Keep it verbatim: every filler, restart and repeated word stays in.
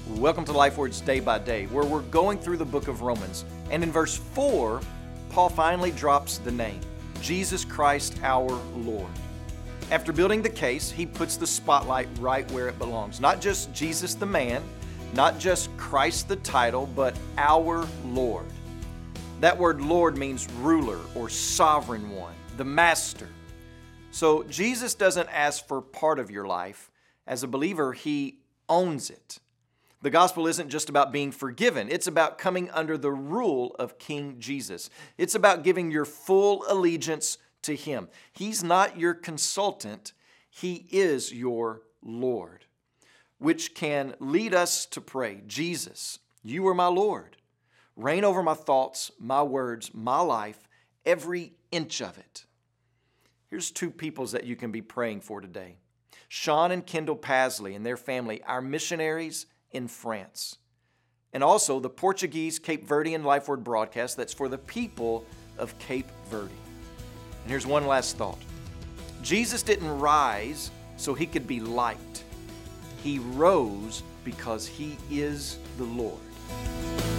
Welcome to Life Words Day by Day, where we're going through the book of Romans. And in verse four, Paul finally drops the name, Jesus Christ our Lord. After building the case, he puts the spotlight right where it belongs. Not just Jesus the man, not just Christ the title, but our Lord. That word Lord means ruler or sovereign one, the master. So Jesus doesn't ask for part of your life. As a believer, he owns it. The gospel isn't just about being forgiven. It's about coming under the rule of King Jesus. It's about giving your full allegiance to him. He's not your consultant. He is your Lord, which can lead us to pray, Jesus, you are my Lord. Reign over my thoughts, my words, my life, every inch of it. Here's two peoples that you can be praying for today. Sean and Kendall Pasley and their family, our missionaries in France. And also the Portuguese Cape Verdean Life Word broadcast that's for the people of Cape Verde. And here's one last thought. Jesus didn't rise so he could be liked. He rose because he is the Lord.